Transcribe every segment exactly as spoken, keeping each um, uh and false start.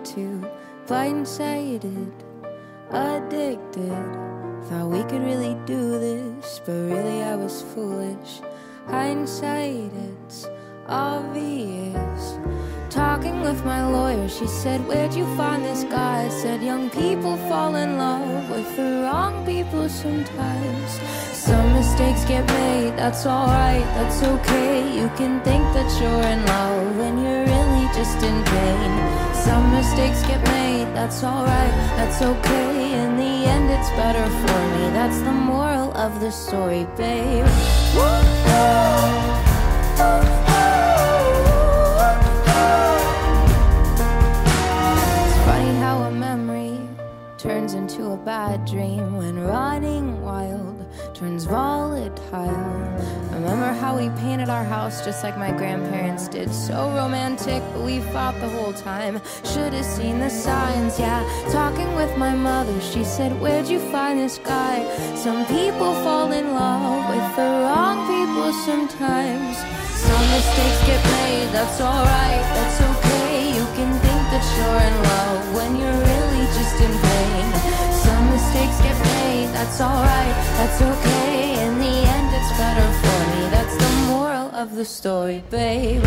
too blindsided, addicted. Thought we could really do this, but really I was foolish. Hindsight, it's obvious. Talking with my lawyer, she said, where'd you find this guy? I said, young people fall in love with the wrong people sometimes. Some mistakes get made, that's alright, that's okay. You can think that you're in love when you're really just in pain. Some mistakes get made, that's alright, that's okay. In the end it's better for me, that's the moral of the story, babe. It's funny how a memory turns into a bad dream when running wild turns volatile. Remember how we painted our house just like my grandparents did? So romantic, but we fought the whole time. Should have seen the signs, yeah. Talking with my mother, she said, where'd you find this guy? Some people fall in love with the wrong people sometimes. Some mistakes get made, that's alright, that's okay. You can think that you're in love when you're really just in pain. Some mistakes get made, that's alright, that's okay. In the end it's better for me, that's the moral of the story, babe.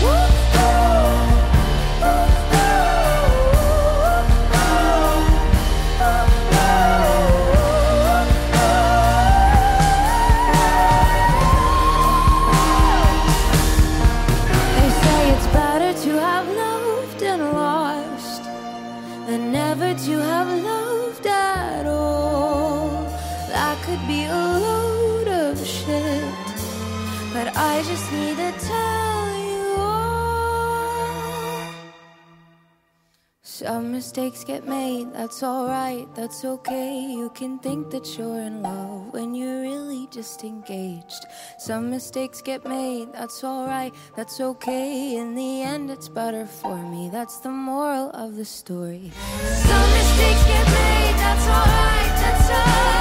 They say it's better to have loved and lost than never to have loved at all. That could be a load of shit, but I just need to tell you all. Some mistakes get made, that's alright, that's okay. You can think that you're in love when you're really just engaged. Some mistakes get made, that's alright, that's okay. In the end it's better for me, that's the moral of the story. Some mistakes get made, that's alright, that's alright.